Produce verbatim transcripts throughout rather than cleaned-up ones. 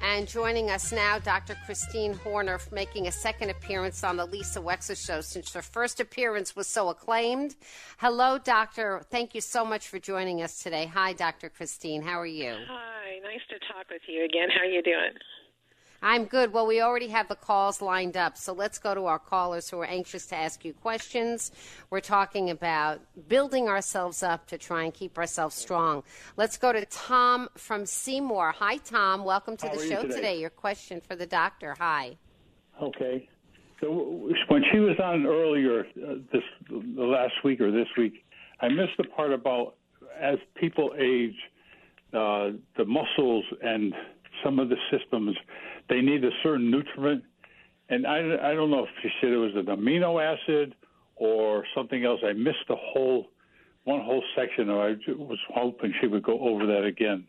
And joining us now, Doctor Christine Horner, making a second appearance on the Lisa Wexler Show since her first appearance was so acclaimed. Hello, Doctor. Thank you so much for joining us today. Hi, Doctor Christine. How are you? Hi. Nice to talk with you again. How are you doing? I'm good. Well, we already have the calls lined up, so let's go to our callers who are anxious to ask you questions. We're talking about building ourselves up to try and keep ourselves strong. Let's go to Tom from Seymour. Hi, Tom. Welcome to How the are you show today? today. Your question for the doctor. Hi. Okay. So when she was on earlier uh, this the last week or this week, I missed the part about as people age, uh, the muscles and some of the systems, they need a certain nutrient. And I, I don't know if she said it was an amino acid or something else. I missed the whole, one whole section. I was hoping she would go over that again.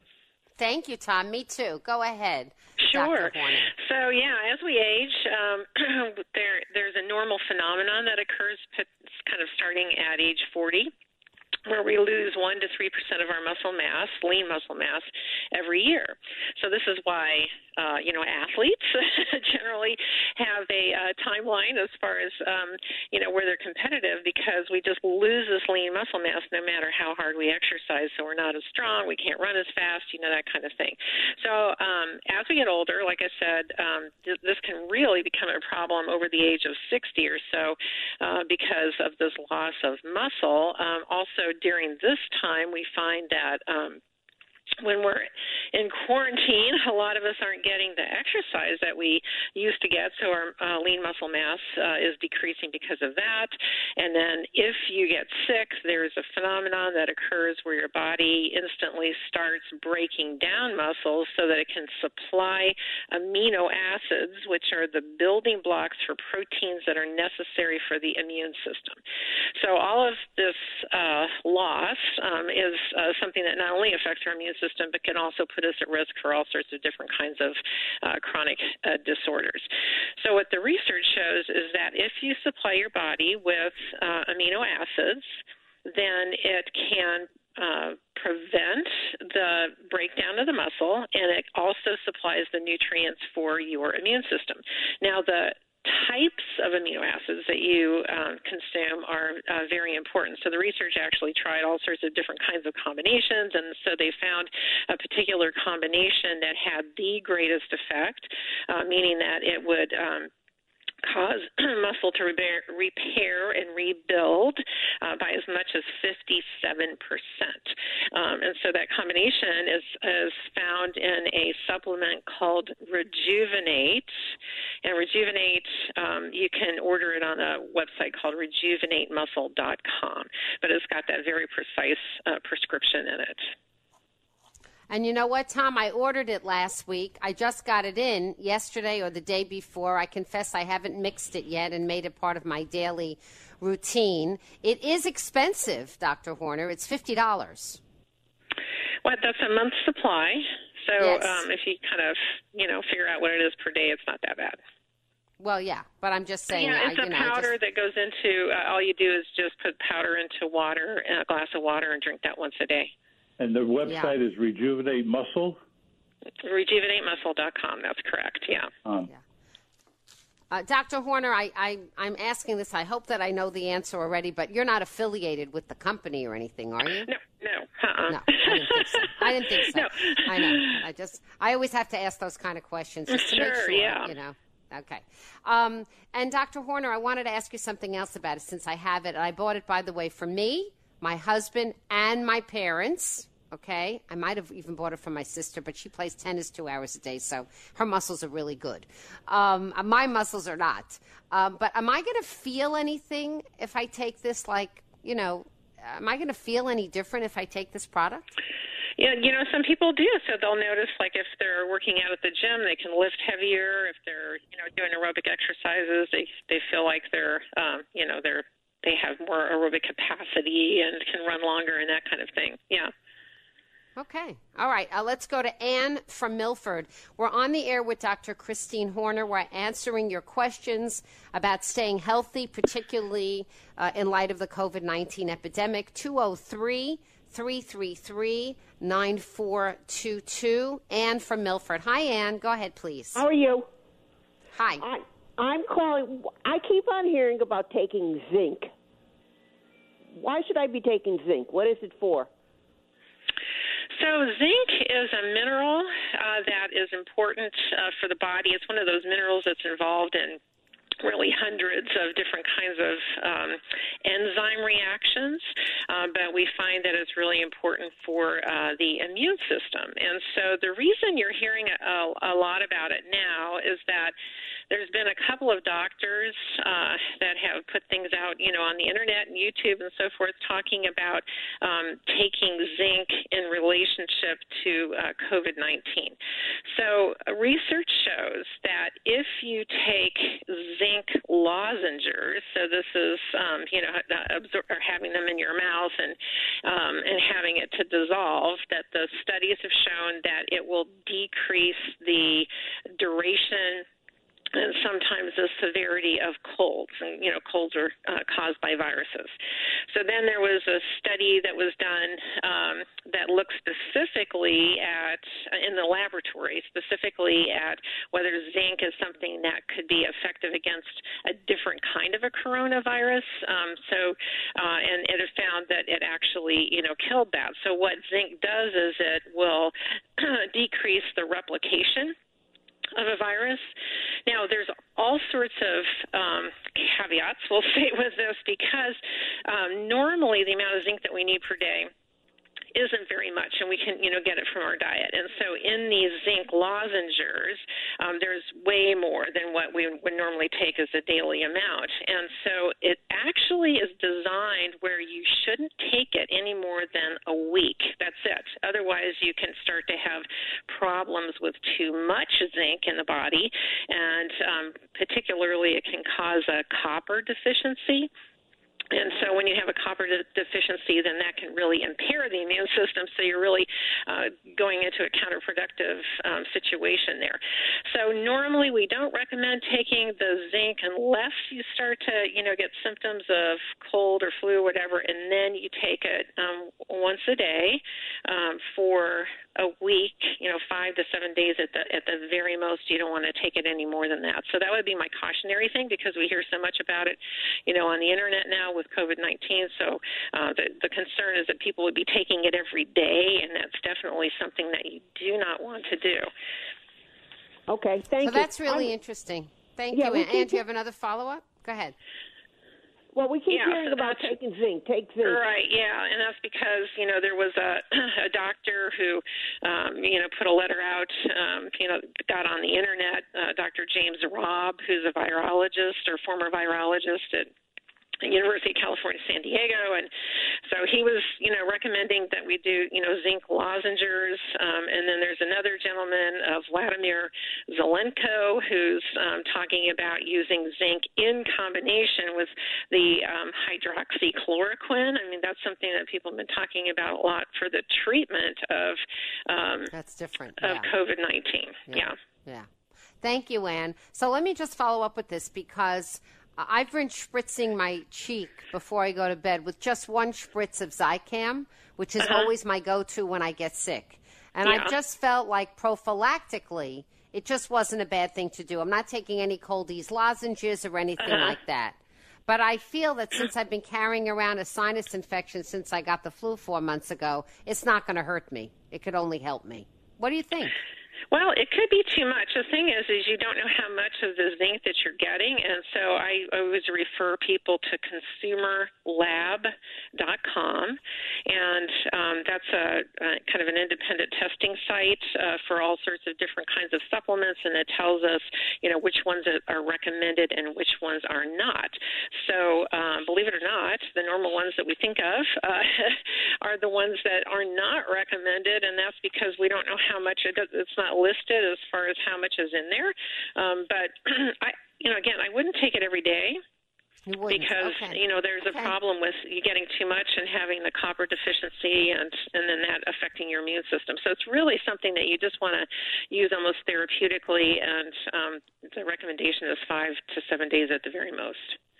Thank you, Tom. Me too. Go ahead. Sure. Doctor Horner. So, yeah, as we age, um, there there's a normal phenomenon that occurs kind of starting at age forty, where we lose one to three percent of our muscle mass, lean muscle mass, every year. So this is why, uh, you know, athletes generally have a uh, timeline as far as, um, you know, where they're competitive, because we just lose this lean muscle mass no matter how hard we exercise. So we're not as strong, we can't run as fast, you know, that kind of thing. So um, as we get older, like I said, um, th- this can really become a problem over the age of sixty or so uh, because of this loss of muscle. Um, also, during this time, we find that um, when we're in quarantine, a lot of us aren't getting the exercise that we used to get, so our uh, lean muscle mass uh, is decreasing because of that. And then if you get sick, there's a phenomenon that occurs where your body instantly starts breaking down muscles so that it can supply amino acids, which are the building blocks for proteins that are necessary for the immune system. So all of this uh, loss um, is uh, something that not only affects our immune system, but can also put us at risk for all sorts of different kinds of uh, chronic uh, disorders. So what the research shows is that if you supply your body with uh, amino acids, then it can uh, prevent the breakdown of the muscle, and it also supplies the nutrients for your immune system. Now, the types of amino acids that you um, consume are uh, very important. So the research actually tried all sorts of different kinds of combinations, and so they found a particular combination that had the greatest effect, uh, meaning that it would um, cause muscle to repair, repair and rebuild uh, by as much as fifty-seven percent. Um, and so that combination is, is found in a supplement called Rejuvenate. And Rejuvenate, um, you can order it on a website called rejuvenate muscle dot com. But it's got that very precise uh, prescription in it. And you know what, Tom? I ordered it last week. I just got it in yesterday or the day before. I confess I haven't mixed it yet and made it part of my daily routine. It is expensive, Doctor Horner. It's fifty dollars. Well, that's a month's supply. So Yes. um, if you kind of, you know, figure out what it is per day, it's not that bad. Well, yeah, but I'm just saying. Yeah, it's I, a you know, powder just, that goes into, uh, all you do is just put powder into water, a glass of water, and drink that once a day. And the website Yeah. is Rejuvenate Muscle? rejuvenate muscle dot com, that's correct, yeah. Um, yeah. Uh, Doctor Horner, I, I, I'm asking this. I hope that I know the answer already, but you're not affiliated with the company or anything, are you? No, no, uh-uh. No, I didn't think so. I didn't think so. No. I know. I just, I always have to ask those kind of questions just to make Sure, sure, yeah. you know. Okay. Um, and Doctor Horner, I wanted to ask you something else about it since I have it. And I bought it, by the way, for me, my husband, and my parents. Okay, I might have even bought it from my sister, but she plays tennis two hours a day, so her muscles are really good. Um, my muscles are not. Um, but am I going to feel anything if I take this? Like, you know, am I going to feel any different if I take this product? Yeah, you know, some people do. So they'll notice, like, if they're working out at the gym, they can lift heavier. If they're, you know, doing aerobic exercises, they they feel like they're, um, you know, they're they have more aerobic capacity and can run longer and that kind of thing. Yeah. Okay. All right. Uh, let's go to Anne from Milford. We're on the air with Doctor Christine Horner. We're answering your questions about staying healthy, particularly uh, in light of the COVID nineteen epidemic. two oh three, three three three, nine four two two. Ann from Milford. Hi, Ann. Go ahead, please. How are you? Hi. I, I'm calling. I keep on hearing about taking zinc. Why should I be taking zinc? What is it for? So zinc is a mineral uh, that is important uh, for the body. It's one of those minerals that's involved in really hundreds of different kinds of um, enzyme reactions, uh, but we find that it's really important for uh, the immune system. And so the reason you're hearing a, a lot about it now is that there's been a couple of doctors uh, that have put things out, you know, on the internet and YouTube and so forth, talking about um, taking zinc in relationship to uh, COVID nineteen. So uh, research shows that if you take zinc lozengers, so this is, um, you know, absor- or having them in your mouth and um, and having it to dissolve, that the studies have shown that it will decrease the duration and sometimes the severity of colds. And, you know, colds are uh, caused by viruses. So then there was a study that was done um, that looked specifically at, in the laboratory, specifically at whether zinc is something that could be effective against a different kind of a coronavirus. Um, so, uh, and it has found that it actually, you know, killed that. So what zinc does is it will decrease the replication of a virus. Now, there's all sorts of um, caveats, we'll say, with this, because um, normally the amount of zinc that we need per day isn't very much, and we can, you know, get it from our diet. And so in these zinc lozengers, um, there's way more than what we would normally take as a daily amount. And so it actually is designed where you shouldn't take it any more than a week. That's it. Otherwise, you can start to have problems with too much zinc in the body, and um, particularly it can cause a copper deficiency. And so when you have a copper de- deficiency, then that can really impair the immune system. So you're really uh, going into a counterproductive um, situation there. So normally we don't recommend taking the zinc unless you start to, you know, get symptoms of cold or flu or whatever, and then you take it um, once a day um, for a week, you know, five to seven days at the at the very most. You don't want to take it any more than that. So that would be my cautionary thing, because we hear so much about it, you know, on the internet now with COVID nineteen. So uh, the, the concern is that people would be taking it every day, and that's definitely something that you do not want to do. Okay, thank so you. That's really I'm, interesting. Thank yeah, you. Ann. And do you have another follow-up? Go ahead. Well, we keep yeah, hearing so about taking zinc. Take zinc. Right, yeah, and that's because, you know, there was a, a doctor who, um, you know, put a letter out, um, you know, got on the internet, uh, Doctor James Robb, who's a virologist or former virologist at University of California, San Diego, and so he was, you know, recommending that we do, you know, zinc lozengers, um, and then there's another gentleman, uh, Vladimir Zelenko, who's um, talking about using zinc in combination with the um, hydroxychloroquine. I mean, that's something that people have been talking about a lot for the treatment of um, that's different of yeah. COVID nineteen. Yeah. yeah, yeah. Thank you, Ann. So let me just follow up with this, because I've been spritzing my cheek before I go to bed with just one spritz of Zicam, which is uh-huh. always my go-to when I get sick. And yeah. I've just felt like prophylactically, it just wasn't a bad thing to do. I'm not taking any Cold-Ease lozenges or anything uh-huh. like that. But I feel that since I've been carrying around a sinus infection since I got the flu four months ago, it's not going to hurt me. It could only help me. What do you think? Well, it could be too much. The thing is, is you don't know how much of the zinc that you're getting, and so I always refer people to consumer lab dot com, and um, that's a, a kind of an independent testing site uh, for all sorts of different kinds of supplements, and it tells us, you know, which ones are recommended and which ones are not. So, um, believe it or not, the normal ones that we think of uh, are the ones that are not recommended, and that's because we don't know how much it does. It's not listed as far as how much is in there. Um, but, I, you know, again, I wouldn't take it every day. Because, okay. you know, there's okay. a problem with you getting too much and having the copper deficiency, and, and then that affecting your immune system. So it's really something that you just want to use almost therapeutically, and um, the recommendation is five to seven days at the very most.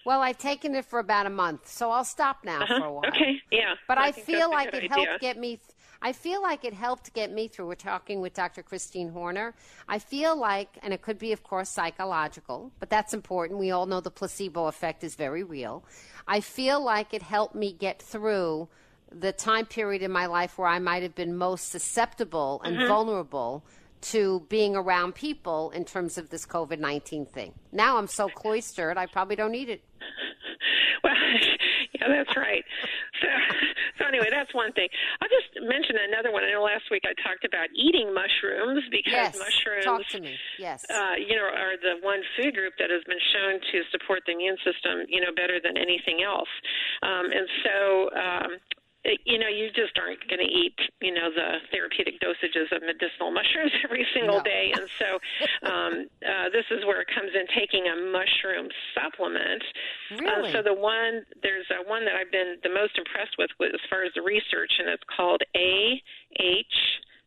Well, I've taken it for about a month, so I'll stop now uh-huh. for a while. Okay, yeah. But I, I feel like it idea. helped get me. Th- I feel like it helped get me through. We're talking with Doctor Christine Horner. I feel like, and it could be, of course, psychological, but that's important. We all know the placebo effect is very real. I feel like it helped me get through the time period in my life where I might have been most susceptible and mm-hmm. vulnerable to being around people in terms of this COVID nineteen thing. Now I'm so cloistered, I probably don't need it. Well, yeah, that's right. So, so anyway, that's one thing. I'll just mention another one. I know last week I talked about eating mushrooms because yes. mushrooms, Talk to me. Yes. Uh, you know, are the one food group that has been shown to support the immune system, you know, better than anything else. Um, and so, um, you know, you just aren't going to eat, you know, the therapeutic dosages of medicinal mushrooms every single no. day. And so um, uh, this is where it comes in, taking a mushroom supplement. Really? Uh, so the one, there's a one that I've been the most impressed with, with as far as the research, and it's called A H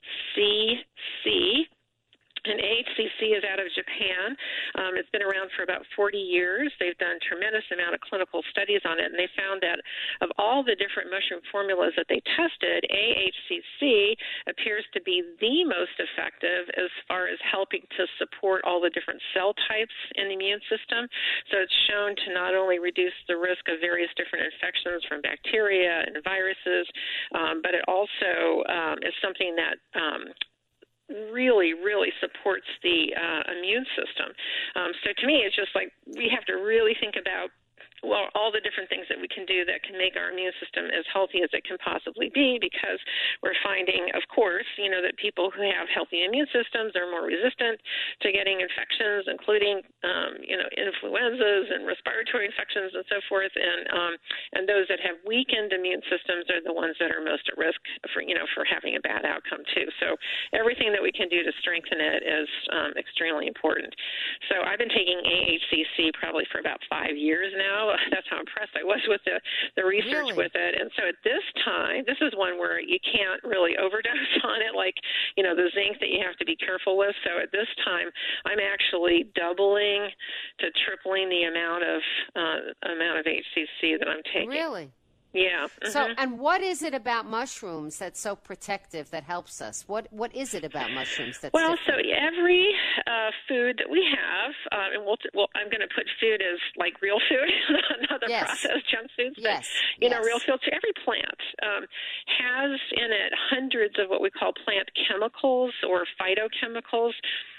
C C. And A H C C is out of Japan. Um, it's been around for about forty years. They've done a tremendous amount of clinical studies on it, and they found that of all the different mushroom formulas that they tested, A H C C appears to be the most effective as far as helping to support all the different cell types in the immune system. So it's shown to not only reduce the risk of various different infections from bacteria and viruses, um, but it also um, is something that um, really, really supports the uh, immune system. Um, so to me, it's just like we have to really think about, well, all the different things that we can do that can make our immune system as healthy as it can possibly be, because we're finding, of course, you know, that people who have healthy immune systems are more resistant to getting infections, including, um, you know, influenzas and respiratory infections and so forth. And um, and those that have weakened immune systems are the ones that are most at risk for, you know, for having a bad outcome too. So everything that we can do to strengthen it is um, extremely important. So I've been taking A H C C probably for about five years now. That's how impressed I was with the, the research really? with it. And so at this time, this is one where you can't really overdose on it, like, you know, the zinc that you have to be careful with. So at this time, I'm actually doubling to tripling the amount of uh, amount of H C C that I'm taking. Really? Yeah. Mm-hmm. So, and what is it about mushrooms that's so protective that helps us? What What is it about mushrooms that's well? different? So every uh, food that we have, uh, and we'll, t- well, I'm going to put food as like real food, not the yes. processed junk foods. Yes. But, you yes. know, real food. So every plant um, has in it hundreds of what we call plant chemicals or phytochemicals.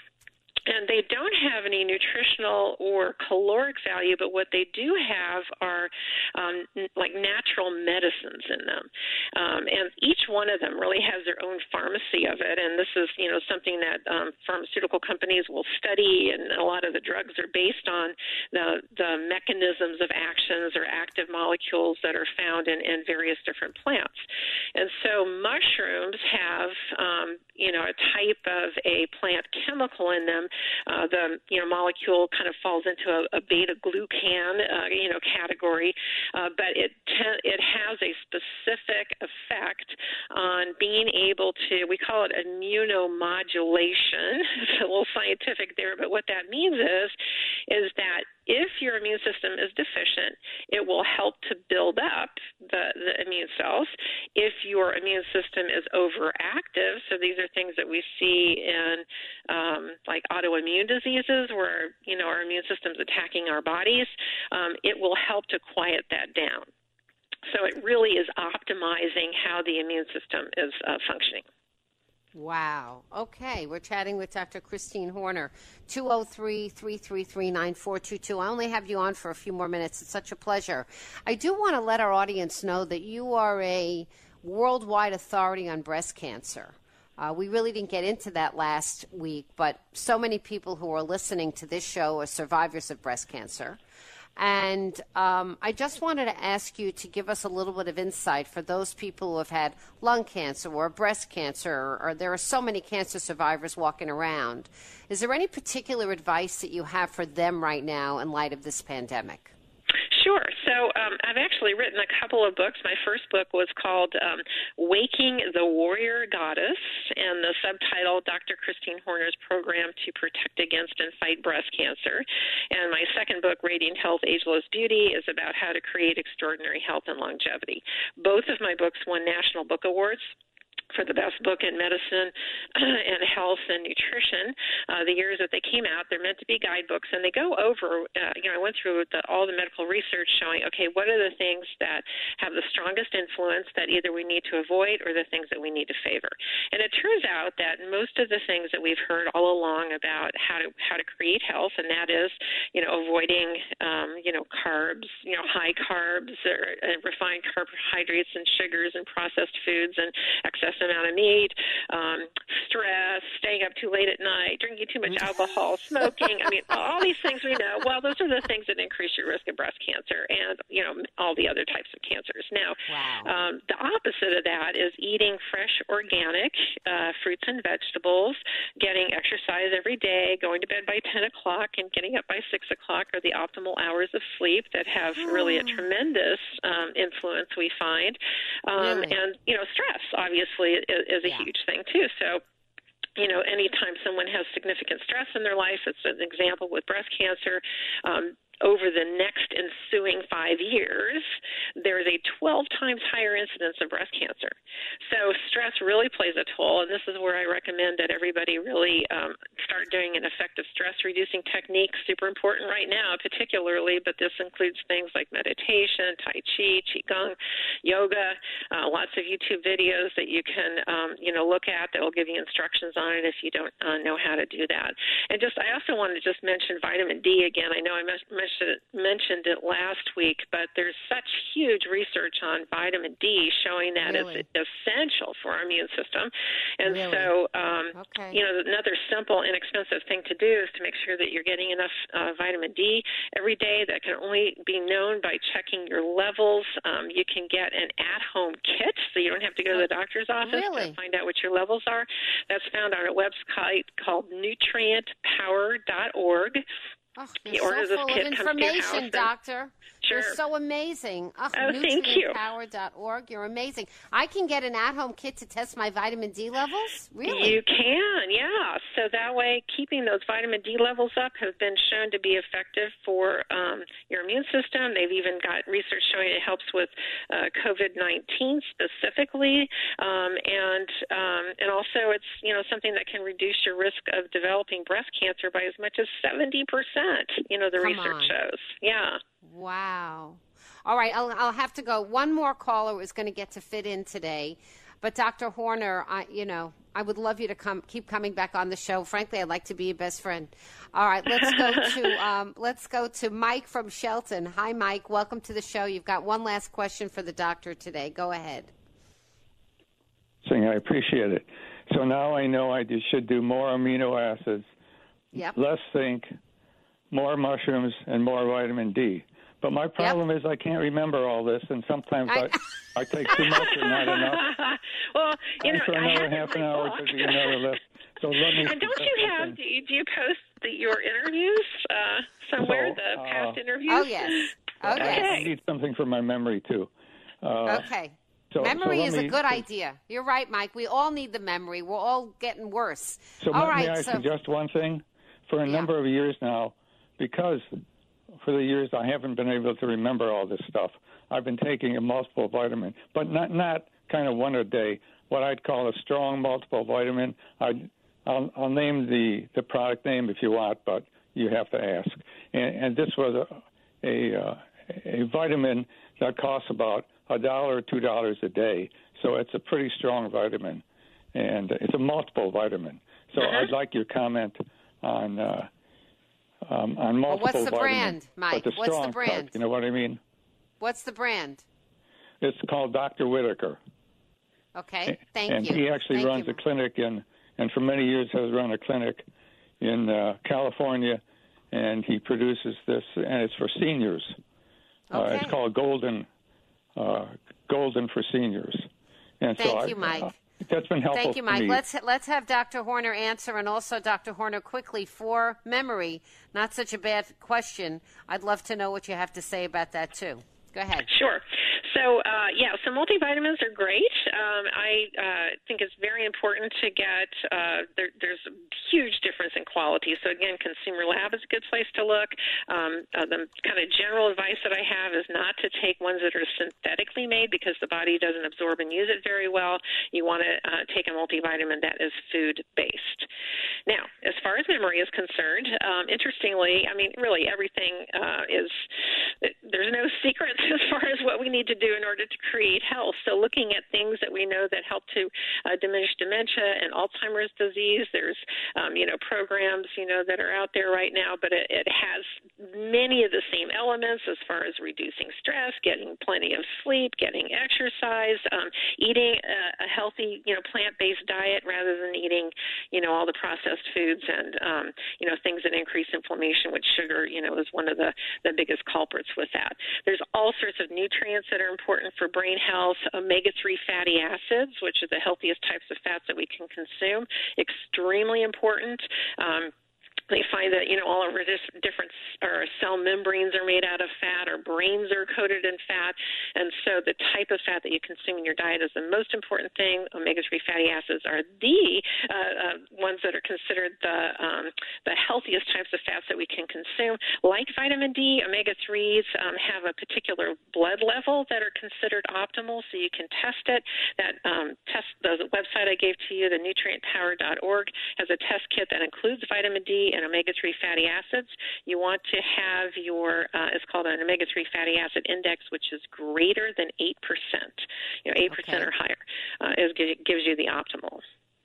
And they don't have any nutritional or caloric value, but what they do have are um, n- like natural medicines in them. Um, and each one of them really has their own pharmacy of it. And this is, you know, something that um, pharmaceutical companies will study, and a lot of the drugs are based on the, the mechanisms of actions or active molecules that are found in, in various different plants. And so mushrooms have, um, you know, a type of a plant chemical in them. Uh, the you know molecule kind of falls into a, a beta glucan uh, you know category, uh, but it te- it has a specific effect on being able to, we call it immunomodulation. It's a little scientific there, but what that means is is that if your immune system is deficient, it will help to build up the, the immune cells. If your immune system is overactive, so these are things that we see in um, like autoimmune diseases where, you know, our immune system's attacking our bodies, um, it will help to quiet that down. So it really is optimizing how the immune system is uh, functioning. Wow. Okay. We're chatting with Doctor Christine Horner, two oh three, three three three, nine four two two. I only have you on for a few more minutes. It's such a pleasure. I do want to let our audience know that you are a worldwide authority on breast cancer. Uh, we really didn't get into that last week, but so many people who are listening to this show are survivors of breast cancer. And um, I just wanted to ask you to give us a little bit of insight for those people who have had lung cancer or breast cancer, or, or there are so many cancer survivors walking around. Is there any particular advice that you have for them right now in light of this pandemic? Sure. So um, I've actually written a couple of books. My first book was called um, Waking the Warrior Goddess, and the subtitle, Doctor Christine Horner's Program to Protect Against and Fight Breast Cancer. And my second book, Radiant Health, Ageless Beauty, is about how to create extraordinary health and longevity. Both of my books won National Book Awards for the best book in medicine and health and nutrition. Uh, the years that they came out, they're meant to be guidebooks, and they go over, uh, you know, I went through the, all the medical research showing, okay, what are the things that have the strongest influence that either we need to avoid or the things that we need to favor. And it turns out that most of the things that we've heard all along about how to how to create health, and that is, you know, avoiding, um, you know, carbs, you know, high carbs or uh, refined carbohydrates and sugars and processed foods and excess amount of meat, um, stress, staying up too late at night, drinking too much alcohol, smoking. I mean, all these things we know. Well, those are the things that increase your risk of breast cancer and, you know, all the other types of cancers. Now, wow. um, the opposite of that is eating fresh, organic uh, fruits and vegetables, getting exercise every day, going to bed by ten o'clock, and getting up by six o'clock are the optimal hours of sleep that have really a tremendous um, influence, we find. Um, Really? And, you know, stress, obviously, is, is a Yeah. huge thing, too. So, you know, anytime someone has significant stress in their life, it's an example with breast cancer, um, over the next ensuing five years, there's a twelve times higher incidence of breast cancer. So stress really plays a toll, and this is where I recommend that everybody really um, start doing an effective stress-reducing technique. Super important right now, particularly, but this includes things like meditation, Tai Chi, Qigong, yoga, uh, lots of YouTube videos that you can, um, you know, look at that will give you instructions on it if you don't uh, know how to do that. And just, I also wanted to just mention vitamin D again. I know I mentioned mentioned it last week, but there's such huge research on vitamin D showing that Really? it's essential for our immune system. And Really? so, um, Okay. you know, another simple, inexpensive thing to do is to make sure that you're getting enough uh, vitamin D every day. That can only be known by checking your levels. Um, you can get an at-home kit, so you don't have to go to the doctor's office Really? to find out what your levels are. That's found on a website called nutrient power dot org. Oh, The you're order so of this full of kit comes to your house information, and- Doctor. Sure. You're so amazing. Oh, Oh, thank you. nutrient power dot org. You're amazing. I can get an at-home kit to test my vitamin D levels? Really? You can, yeah. So that way, keeping those vitamin D levels up has been shown to be effective for um, your immune system. They've even got research showing it helps with uh, COVID nineteen specifically, um, and um, and also it's, you know, something that can reduce your risk of developing breast cancer by as much as seventy percent. You know, the Come research on. shows. Yeah. Wow. All right, I'll, I'll have to go. One more caller is going to get to fit in today. But Doctor Horner, I, you know, I would love you to come, keep coming back on the show. Frankly, I'd like to be your best friend. All right, let's go to um, let's go to Mike from Shelton. Hi, Mike. Welcome to the show. You've got one last question for the doctor today. Go ahead. Saying I appreciate it. So now I know I do- should do more amino acids, Yep. less zinc, more mushrooms, and more vitamin D. But my problem is I can't remember all this, and sometimes I, I, take too much or not enough. Well, you know, for I another have half in an my hour book. to do another list. So let me. And don't you have? Do you, do you post the, your interviews uh, somewhere? So, the uh, past interviews? Oh, yes. Oh, I, yes. I need something for my memory too. Uh, Okay. So, memory so let is a me- good idea. You're right, Mike. We all need the memory. We're all getting worse. So all may, right. may I so, suggest one thing? For a Yeah. number of years now, because for the years I haven't been able to remember all this stuff, I've been taking a multiple vitamin, but not not kind of one a day. What I'd call a strong multiple vitamin. I'd, I'll, I'll name the, the product name if you want, but you have to ask. And, and this was a a, uh, a vitamin that costs about a dollar or two dollars a day. So it's a pretty strong vitamin, and it's a multiple vitamin. So Uh-huh. I'd like your comment on uh, um, on Well, multiple what's the vitamin, brand, Mike? but the What's the strong brand? part, you know what I mean? What's the brand? It's called Doctor Whitaker. Okay. Thank and you. he actually Thank runs you. a clinic in, and for many years has run a clinic in uh, California, and he produces this, and it's for seniors. Uh, it's Okay. called Golden, uh, Golden for Seniors. And so Thank I, you, Mike. That's been helpful. Thank you, Mike. For me. Let's let's have Doctor Horner answer, and also Doctor Horner, quickly, for memory, not such a bad question. I'd love to know what you have to say about that too. Go ahead. Sure. So, uh, yeah, so multivitamins are great. Um, I uh, think it's very important to get, uh, there, there's a huge difference in quality. So, again, Consumer Lab is a good place to look. Um, uh, the kind of general advice that I have is not to take ones that are synthetically made because the body doesn't absorb and use it very well. You want to uh, take a multivitamin that is food-based. Now, as far as memory is concerned, um, interestingly, I mean, really everything uh, is, there's no secret as far as what we need to do in order to create health. So looking at things that we know that help to uh, diminish dementia and Alzheimer's disease, there's, um, you know, programs, you know, that are out there right now, but it, it has many of the same elements as far as reducing stress, getting plenty of sleep, getting exercise, um, eating a, a healthy, you know, plant-based diet rather than eating, you know, all the processed foods and, um, you know, things that increase inflammation, which sugar, you know, is one of the, the biggest culprits with that. There's all sorts of nutrients that are important for brain health, omega three fatty acids, which are the healthiest types of fats that we can consume, extremely important. Um, They find that, you know, all of our different our cell membranes are made out of fat, our brains are coated in fat, and so the type of fat that you consume in your diet is the most important thing. omega three fatty acids are the uh, uh, ones that are considered the um, the healthiest types of fats that we can consume. Like vitamin D, omega threes um, have a particular blood level that are considered optimal, so you can test it. That um, test, the website I gave to you, the nutrient power dot org, has a test kit that includes vitamin D and omega three fatty acids. You want to have your, uh, it's called an omega three fatty acid index, which is greater than eight percent. You know, eight percent okay. or higher uh, is, gives you the optimal.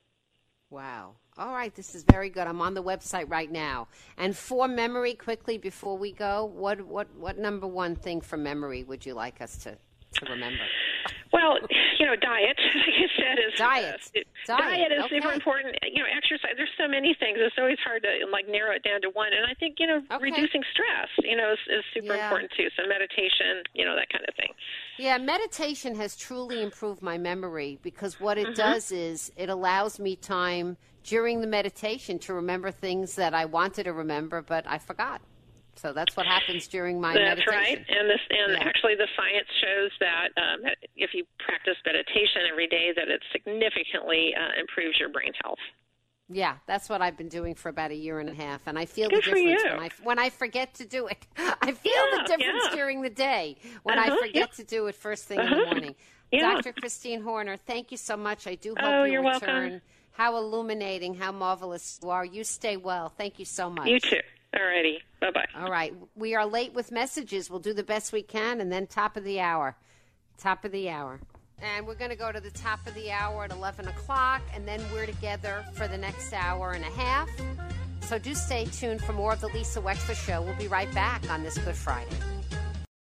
Wow. All right, this is very good. I'm on the website right now. And for memory, quickly before we go, what what, what number one thing for memory would you like us to, to remember? Well, you know, diet, like I said, is diet. Uh, it, diet. diet is okay. super important. You know, exercise. There's so many things. It's always hard to like narrow it down to one. And I think you know, okay. reducing stress, you know, is, is super yeah. important too. So meditation, you know, that kind of thing. Yeah, meditation has truly improved my memory because what it mm-hmm. does is it allows me time during the meditation to remember things that I wanted to remember, but I forgot. So that's what happens during my that's meditation. That's right. And this, and yeah. actually the science shows that um, if you practice meditation every day, that it significantly uh, improves your brain health. Yeah, that's what I've been doing for about a year and a half, and I feel Good the difference for you. when I when I forget to do it. I feel yeah, the difference yeah. during the day when uh-huh, I forget yeah. to do it first thing uh-huh. in the morning. Yeah. Doctor Christine Horner, thank you so much. I do hope oh, you you're return. Welcome. How illuminating, how marvelous you are. You stay well. Thank you so much. You too. All righty. Bye-bye. All right. We are late with messages. We'll do the best we can, and then top of the hour. Top of the hour. And we're going to go to the top of the hour at eleven o'clock, and then we're together for the next hour and a half. So do stay tuned for more of the Lisa Wexler Show. We'll be right back on this Good Friday.